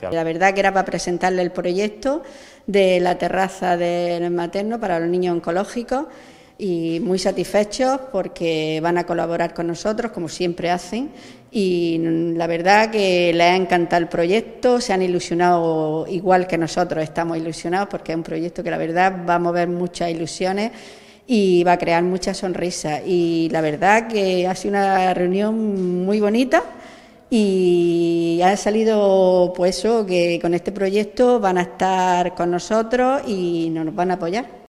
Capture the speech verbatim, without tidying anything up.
La verdad que era para presentarle el proyecto de la terraza del materno para los niños oncológicos y muy satisfechos porque van a colaborar con nosotros, como siempre hacen, y la verdad que les ha encantado el proyecto, se han ilusionado igual que nosotros estamos ilusionados porque es un proyecto que la verdad va a mover muchas ilusiones y va a crear muchas sonrisas, y la verdad que ha sido una reunión muy bonita. Y ha salido pues eso, que con este proyecto van a estar con nosotros y nos van a apoyar.